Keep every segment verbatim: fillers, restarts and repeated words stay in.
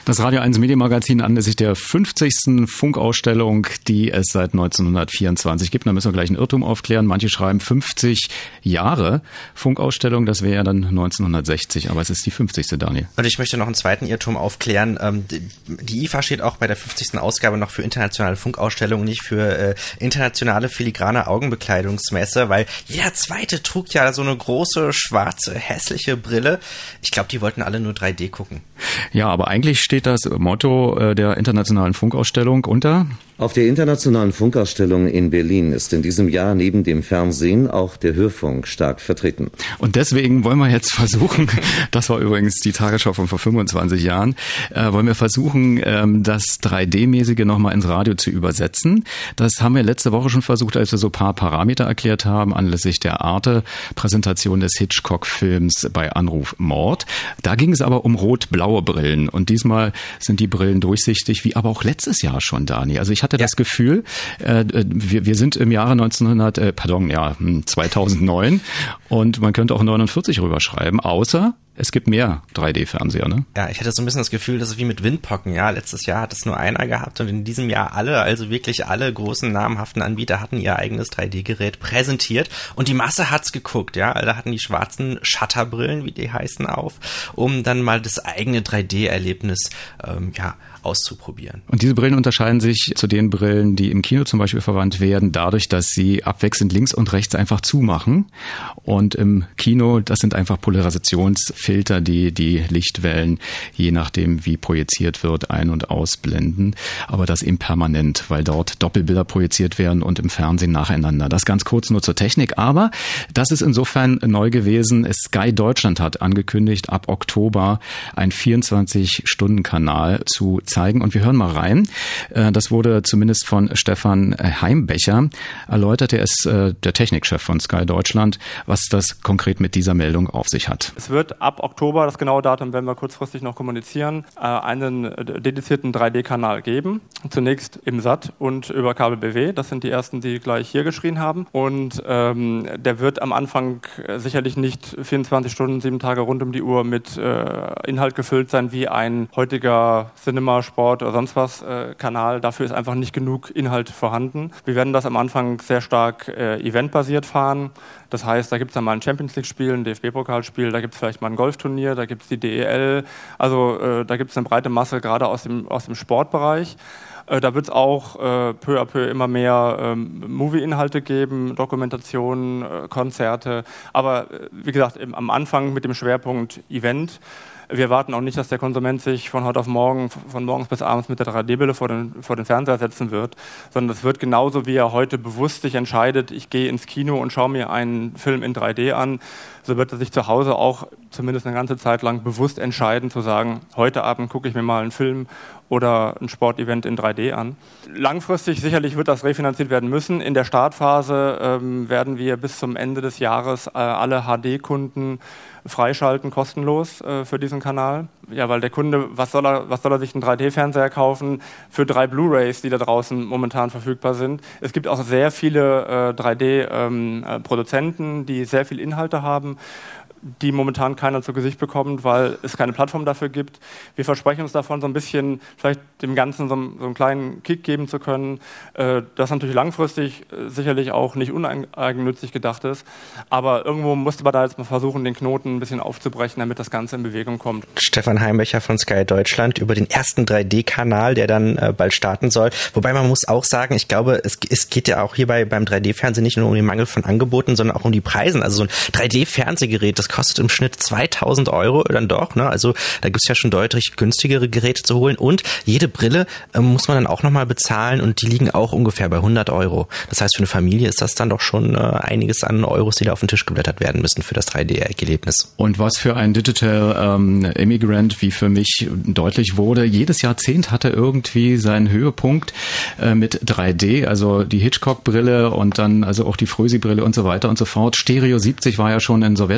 Das Radio eins Medienmagazin anlässlich der fünfzigsten Funkausstellung, die es seit neunzehnhundertvierundzwanzig gibt. Da müssen wir gleich einen Irrtum aufklären. Manche schreiben fünfzig Jahre Funkausstellung. Das wäre ja dann neunzehnhundertsechzig, aber es ist die fünfzigste, Daniel. Und ich möchte noch einen zweiten Irrtum aufklären. Die I F A steht auch bei der fünfzigsten Ausgabe noch für internationale Funkausstellung, nicht für äh, internationale filigrane Augenbekleidungsmesse, weil jeder Zweite trug ja so eine große, schwarze, hässliche Brille. Ich glaube, die wollten alle nur drei D gucken. Ja, aber eigentlich steht das Motto äh, der internationalen Funkausstellung unter: Auf der internationalen Funkausstellung in Berlin ist in diesem Jahr neben dem Fernsehen auch der Hörfunk stark vertreten. Und deswegen wollen wir jetzt versuchen, das war übrigens die Tagesschau von vor fünfundzwanzig Jahren, äh, wollen wir versuchen, ähm, das drei D-mäßige nochmal ins Radio zu übersetzen. Das haben wir letzte Woche schon versucht, als wir so ein paar Parameter erklärt haben, anlässlich der Arte-Präsentation des Hitchcock-Films bei Anruf Mord. Da ging es aber um rot-blaue Brillen. Und diesmal sind die Brillen durchsichtig, wie aber auch letztes Jahr schon, Dani. Also ich hatte ja das Gefühl, äh, wir, wir sind im Jahre neunzehnhundert, äh, pardon, ja, zweitausendneun und man könnte auch neunundvierzig rüberschreiben, außer es gibt mehr drei D-Fernseher, ne? Ja, ich hatte so ein bisschen das Gefühl, das ist wie mit Windpocken, ja. Letztes Jahr hat es nur einer gehabt und in diesem Jahr alle, also wirklich alle großen namhaften Anbieter hatten ihr eigenes drei D-Gerät präsentiert und die Masse hat's geguckt, ja. Alle hatten die schwarzen Shutterbrillen, wie die heißen, auf, um dann mal das eigene drei D-Erlebnis, ähm, ja, auszuprobieren. Und diese Brillen unterscheiden sich zu den Brillen, die im Kino zum Beispiel verwandt werden, dadurch, dass sie abwechselnd links und rechts einfach zumachen. Und im Kino, das sind einfach Polarisationsfilter, die die Lichtwellen, je nachdem wie projiziert wird, ein- und ausblenden. Aber das eben permanent, weil dort Doppelbilder projiziert werden und im Fernsehen nacheinander. Das ganz kurz nur zur Technik. Aber das ist insofern neu gewesen. Sky Deutschland hat angekündigt, ab Oktober einen vierundzwanzig-Stunden-Kanal zu zeigen. Und wir hören mal rein. Das wurde zumindest von Stefan Heimbecher erläutert. Er ist der Technikchef von Sky Deutschland, was das konkret mit dieser Meldung auf sich hat. Es wird ab Oktober, das genaue Datum werden wir kurzfristig noch kommunizieren, einen dedizierten drei D-Kanal geben. Zunächst im S A T und über Kabel B W. Das sind die ersten, die gleich hier geschrien haben. Und ähm, der wird am Anfang sicherlich nicht vierundzwanzig Stunden, sieben Tage rund um die Uhr mit äh, Inhalt gefüllt sein wie ein heutiger Cinema, Sport oder sonst was äh, Kanal. Dafür ist einfach nicht genug Inhalt vorhanden. Wir werden das am Anfang sehr stark äh, eventbasiert fahren. Das heißt, da gibt es dann mal ein Champions-League-Spiel, ein D F B-Pokalspiel, da gibt es vielleicht mal ein Golfturnier, da gibt es die D E L. Also äh, da gibt es eine breite Masse, gerade aus dem, aus dem Sportbereich. Äh, da wird es auch äh, peu à peu immer mehr ähm, Movie-Inhalte geben, Dokumentationen, äh, Konzerte. Aber äh, wie gesagt, im, am Anfang mit dem Schwerpunkt Event. Wir erwarten auch nicht, dass der Konsument sich von heute auf morgen, von morgens bis abends mit der drei D-Brille vor den, vor den Fernseher setzen wird, sondern es wird genauso, wie er heute bewusst sich entscheidet, ich gehe ins Kino und schaue mir einen Film in drei D an, so wird er sich zu Hause auch zumindest eine ganze Zeit lang bewusst entscheiden, zu sagen, heute Abend gucke ich mir mal einen Film oder ein Sportevent in drei D an. Langfristig sicherlich wird das refinanziert werden müssen. In der Startphase ähm, werden wir bis zum Ende des Jahres äh, alle H D-Kunden freischalten, kostenlos äh, für diesen Kanal. Ja, weil der Kunde, was soll er, was soll er sich einen drei D-Fernseher kaufen für drei Blu-rays, die da draußen momentan verfügbar sind. Es gibt auch sehr viele äh, drei D-Produzenten, ähm, die sehr viel Inhalte haben, die momentan keiner zu Gesicht bekommt, weil es keine Plattform dafür gibt. Wir versprechen uns davon, so ein bisschen vielleicht dem Ganzen so, so einen kleinen Kick geben zu können, äh, das natürlich langfristig äh, sicherlich auch nicht uneigennützig gedacht ist, aber irgendwo musste man da jetzt mal versuchen, den Knoten ein bisschen aufzubrechen, damit das Ganze in Bewegung kommt. Stefan Heimbecher von Sky Deutschland über den ersten drei D-Kanal, der dann äh, bald starten soll. Wobei man muss auch sagen, ich glaube, es, es geht ja auch hierbei beim drei D-Fernsehen nicht nur um den Mangel von Angeboten, sondern auch um die Preise. Also so ein drei D-Fernsehgerät, das kostet im Schnitt zweitausend Euro dann doch, ne? Also da gibt's ja schon deutlich günstigere Geräte zu holen und jede Brille äh, muss man dann auch nochmal bezahlen und die liegen auch ungefähr bei hundert Euro. Das heißt, für eine Familie ist das dann doch schon äh, einiges an Euros, die da auf den Tisch geblättert werden müssen für das drei D-Erlebnis. Und was für ein Digital ähm, Immigrant, wie für mich deutlich wurde, jedes Jahrzehnt hatte irgendwie seinen Höhepunkt äh, mit drei D, also die Hitchcock-Brille und dann also auch die Frösi-Brille und so weiter und so fort. Stereo siebzig war ja schon ein sowjetischer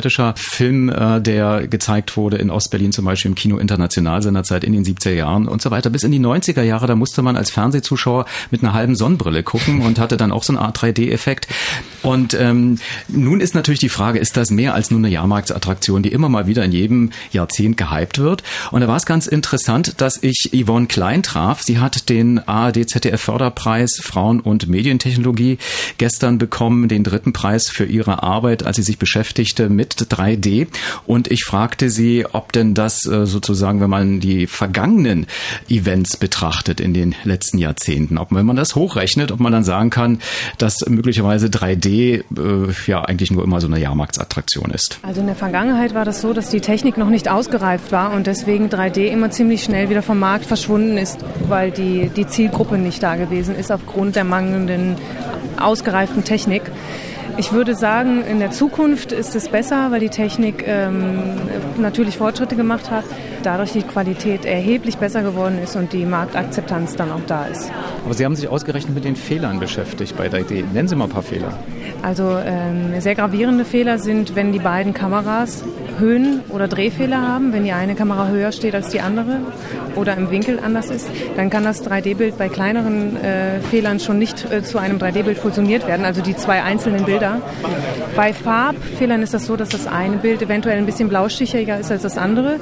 Film, äh, der gezeigt wurde in Ostberlin zum Beispiel im Kino International seinerzeit in den siebziger Jahren und so weiter. Bis in die neunziger Jahre, da musste man als Fernsehzuschauer mit einer halben Sonnenbrille gucken und hatte dann auch so eine Art drei D-Effekt. Und ähm, nun ist natürlich die Frage, ist das mehr als nur eine Jahrmarktsattraktion, die immer mal wieder in jedem Jahrzehnt gehypt wird? Und da war es ganz interessant, dass ich Yvonne Klein traf. Sie hat den A R D-Z D F-Förderpreis Frauen- und Medientechnologie gestern bekommen, den dritten Preis für ihre Arbeit, als sie sich beschäftigte mit drei D. Und ich fragte sie, ob denn das äh, sozusagen, wenn man die vergangenen Events betrachtet in den letzten Jahrzehnten, ob wenn man das hochrechnet, ob man dann sagen kann, dass möglicherweise drei D äh, ja eigentlich nur immer so eine Jahrmarktsattraktion ist. Also in der Vergangenheit war das so, dass die Technik noch nicht ausgereift war und deswegen drei D immer ziemlich schnell wieder vom Markt verschwunden ist, weil die, die Zielgruppe nicht da gewesen ist aufgrund der mangelnden ausgereiften Technik. Ich würde sagen, in der Zukunft ist es besser, weil die Technik ähm, natürlich Fortschritte gemacht hat, dadurch die Qualität erheblich besser geworden ist und die Marktakzeptanz dann auch da ist. Aber Sie haben sich ausgerechnet mit den Fehlern beschäftigt bei drei D. Nennen Sie mal ein paar Fehler. Also ähm, sehr gravierende Fehler sind, wenn die beiden Kameras Höhen- oder Drehfehler haben, wenn die eine Kamera höher steht als die andere oder im Winkel anders ist, dann kann das drei D-Bild bei kleineren äh, Fehlern schon nicht äh, zu einem drei D-Bild fusioniert werden, also die zwei einzelnen Bilder. Bei Farbfehlern ist das so, dass das eine Bild eventuell ein bisschen blaustichiger ist als das andere,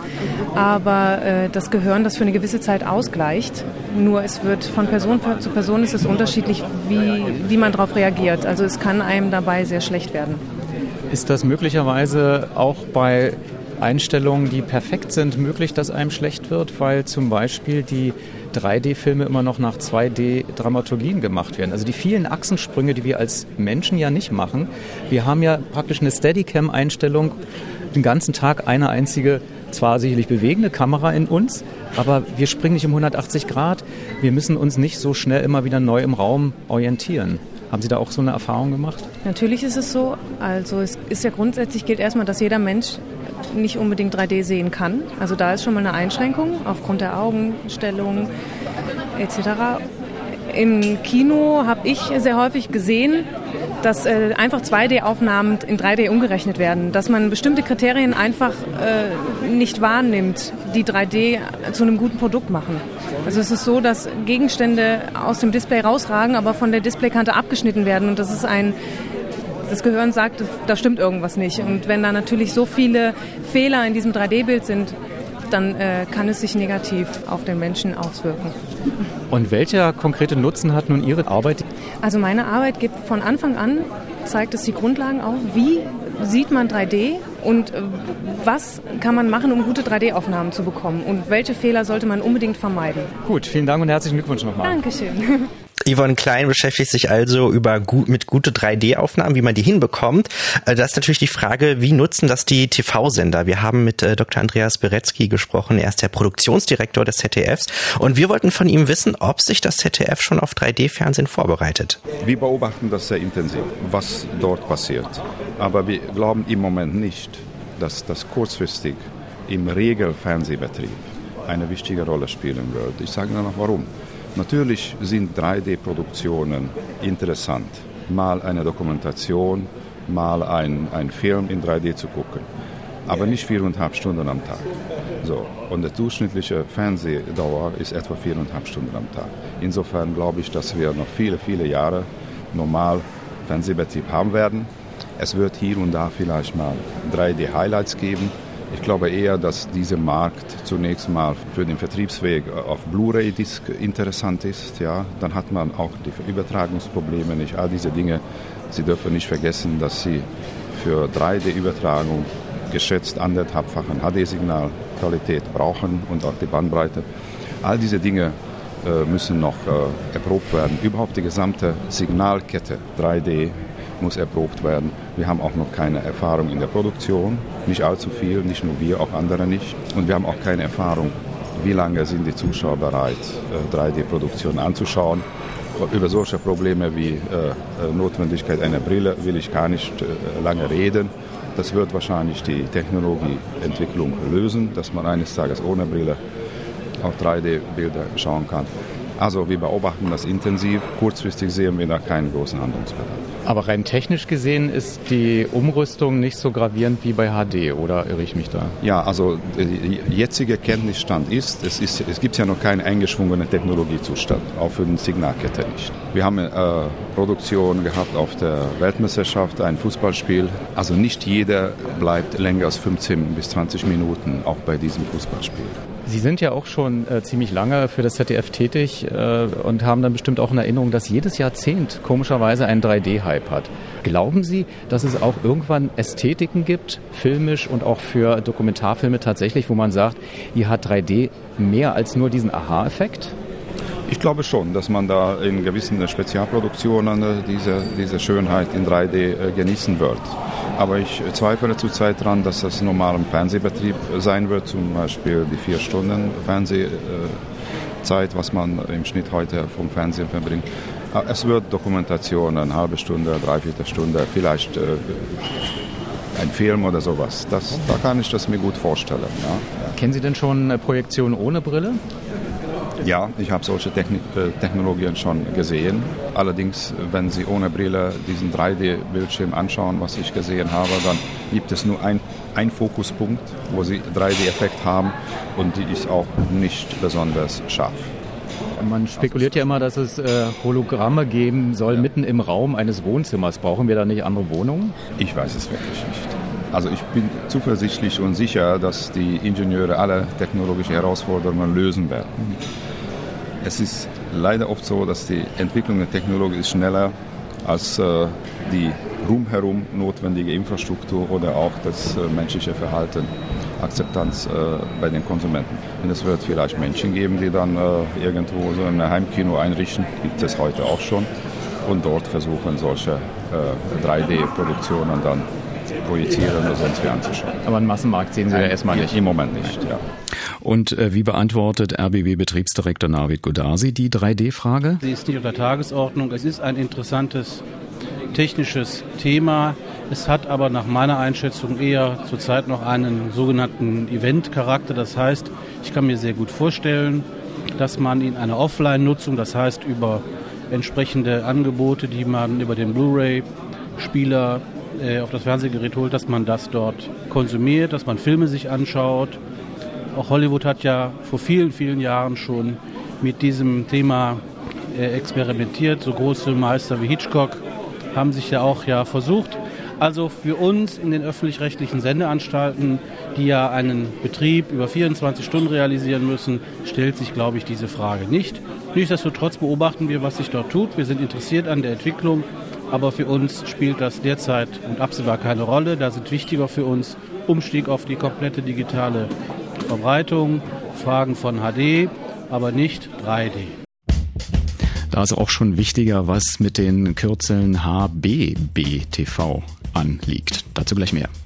aber äh, das Gehirn das für eine gewisse Zeit ausgleicht. Nur es wird von Person zu Person ist es unterschiedlich, wie, wie man darauf reagiert. Also es kann einem dabei sehr schlecht werden. Ist das möglicherweise auch bei Einstellungen, die perfekt sind, möglich, dass einem schlecht wird, weil zum Beispiel die drei D-Filme immer noch nach zwei D-Dramaturgien gemacht werden? Also die vielen Achsensprünge, die wir als Menschen ja nicht machen. Wir haben ja praktisch eine Steadicam-Einstellung, den ganzen Tag eine einzige, zwar sicherlich bewegende Kamera in uns, aber wir springen nicht um hundertachtzig Grad. Wir müssen uns nicht so schnell immer wieder neu im Raum orientieren. Haben Sie da auch so eine Erfahrung gemacht? Natürlich ist es so. Also es ist ja grundsätzlich gilt erstmal, dass jeder Mensch nicht unbedingt drei D sehen kann. Also da ist schon mal eine Einschränkung aufgrund der Augenstellung et cetera. Im Kino habe ich sehr häufig gesehen, dass äh, einfach zwei D-Aufnahmen in drei D umgerechnet werden, dass man bestimmte Kriterien einfach äh, nicht wahrnimmt, die drei D zu einem guten Produkt machen. Also es ist so, dass Gegenstände aus dem Display rausragen, aber von der Displaykante abgeschnitten werden und das ist ein Das Gehirn sagt, da stimmt irgendwas nicht. Und wenn da natürlich so viele Fehler in diesem drei D-Bild sind, dann äh, kann es sich negativ auf den Menschen auswirken. Und welcher konkrete Nutzen hat nun Ihre Arbeit? Also meine Arbeit gibt von Anfang an, zeigt es die Grundlagen auf, wie sieht man drei D und äh, was kann man machen, um gute drei D-Aufnahmen zu bekommen und welche Fehler sollte man unbedingt vermeiden. Gut, vielen Dank und herzlichen Glückwunsch nochmal. Dankeschön. Yvonne Klein beschäftigt sich also über gut, mit gute drei D-Aufnahmen, wie man die hinbekommt. Da ist natürlich die Frage, wie nutzen das die T V-Sender? Wir haben mit äh, Doktor Andreas Beretzky gesprochen. Er ist der Produktionsdirektor des Z D Fs. Und wir wollten von ihm wissen, ob sich das Z D F schon auf drei D-Fernsehen vorbereitet. Wir beobachten das sehr intensiv, was dort passiert. Aber wir glauben im Moment nicht, dass das kurzfristig im Regelfernsehbetrieb eine wichtige Rolle spielen wird. Ich sage noch warum. Natürlich sind drei D-Produktionen interessant. Mal eine Dokumentation, mal ein, ein Film in drei D zu gucken. Aber nicht viereinhalb Stunden am Tag. So. Und die durchschnittliche Fernsehdauer ist etwa viereinhalb Stunden am Tag. Insofern glaube ich, dass wir noch viele, viele Jahre normal Fernsehbetrieb haben werden. Es wird hier und da vielleicht mal drei D-Highlights geben. Ich glaube eher, dass dieser Markt zunächst mal für den Vertriebsweg auf Blu-ray-Disc interessant ist. Ja, dann hat man auch die Übertragungsprobleme nicht. All diese Dinge, Sie dürfen nicht vergessen, dass Sie für drei D-Übertragung geschätzt anderthalbfachen H D-Signalqualität brauchen und auch die Bandbreite. All diese Dinge äh, müssen noch äh, erprobt werden. Überhaupt die gesamte Signalkette drei D muss erprobt werden. Wir haben auch noch keine Erfahrung in der Produktion, nicht allzu viel, nicht nur wir, auch andere nicht. Und wir haben auch keine Erfahrung, wie lange sind die Zuschauer bereit, drei D-Produktion anzuschauen. Über solche Probleme wie äh, Notwendigkeit einer Brille will ich gar nicht äh, lange reden. Das wird wahrscheinlich die Technologieentwicklung lösen, dass man eines Tages ohne Brille auf drei D-Bilder schauen kann. Also wir beobachten das intensiv. Kurzfristig sehen wir da keinen großen Handlungsbedarf. Aber rein technisch gesehen ist die Umrüstung nicht so gravierend wie bei H D, oder irre ich mich da? Ja, also der jetzige Kenntnisstand ist, es, ist, es gibt ja noch keinen eingeschwungenen Technologiezustand, auch für den Signalkette nicht. Wir haben äh, Produktion gehabt auf der Weltmeisterschaft, ein Fußballspiel. Also nicht jeder bleibt länger als fünfzehn bis zwanzig Minuten, auch bei diesem Fußballspiel. Sie sind ja auch schon äh, ziemlich lange für das Z D F tätig äh, und haben dann bestimmt auch in Erinnerung, dass jedes Jahrzehnt komischerweise einen drei D-Hype hat. Glauben Sie, dass es auch irgendwann Ästhetiken gibt, filmisch und auch für Dokumentarfilme tatsächlich, wo man sagt, hier hat drei D mehr als nur diesen Aha-Effekt? Ich glaube schon, dass man da in gewissen Spezialproduktionen diese, diese Schönheit in drei D äh, genießen wird. Aber ich zweifle zurzeit daran, dass das normal im Fernsehbetrieb sein wird, zum Beispiel die vier Stunden Fernsehzeit, was man im Schnitt heute vom Fernsehen verbringt. Es wird Dokumentation, eine halbe Stunde, dreiviertel Stunde, vielleicht äh, ein Film oder sowas. Das, da kann ich das mir gut vorstellen. Ja. Kennen Sie denn schon Projektionen ohne Brille? Ja, ich habe solche Technik, äh, Technologien schon gesehen. Allerdings, wenn Sie ohne Brille diesen drei D-Bildschirm anschauen, was ich gesehen habe, dann gibt es nur ein, ein Fokuspunkt, wo Sie drei D-Effekt haben und die ist auch nicht besonders scharf. Man spekuliert ja immer, dass es äh, Hologramme geben soll, ja, mitten im Raum eines Wohnzimmers. Brauchen wir da nicht andere Wohnungen? Ich weiß es wirklich nicht. Also ich bin zuversichtlich und sicher, dass die Ingenieure alle technologischen Herausforderungen lösen werden. Es ist leider oft so, dass die Entwicklung der Technologie ist schneller als äh, die rumherum notwendige Infrastruktur oder auch das äh, menschliche Verhalten, Akzeptanz äh, bei den Konsumenten. Und es wird vielleicht Menschen geben, die dann äh, irgendwo so ein Heimkino einrichten, gibt es heute auch schon, und dort versuchen, solche äh, drei D-Produktionen dann projizieren oder sonst wie anzuschauen. Aber einen Massenmarkt sehen Sie ja erstmal nicht. Im Moment nicht, ja. Und äh, wie beantwortet R B B-Betriebsdirektor Navid Godasi die drei D-Frage? Sie ist nicht unter Tagesordnung. Es ist ein interessantes technisches Thema. Es hat aber nach meiner Einschätzung eher zurzeit noch einen sogenannten Event-Charakter. Das heißt, ich kann mir sehr gut vorstellen, dass man in einer Offline-Nutzung, das heißt über entsprechende Angebote, die man über den Blu-ray-Spieler äh, auf das Fernsehgerät holt, dass man das dort konsumiert, dass man Filme sich anschaut. Auch Hollywood hat ja vor vielen, vielen Jahren schon mit diesem Thema äh, experimentiert. So große Meister wie Hitchcock haben sich ja auch ja versucht. Also für uns in den öffentlich-rechtlichen Sendeanstalten, die ja einen Betrieb über vierundzwanzig Stunden realisieren müssen, stellt sich, glaube ich, diese Frage nicht. Nichtsdestotrotz beobachten wir, was sich dort tut. Wir sind interessiert an der Entwicklung, aber für uns spielt das derzeit und absehbar keine Rolle. Da sind wichtiger für uns Umstieg auf die komplette digitale Verbreitung, Fragen von H D, aber nicht drei D. Da ist auch schon wichtiger, was mit den Kürzeln H B B T V anliegt. Dazu gleich mehr.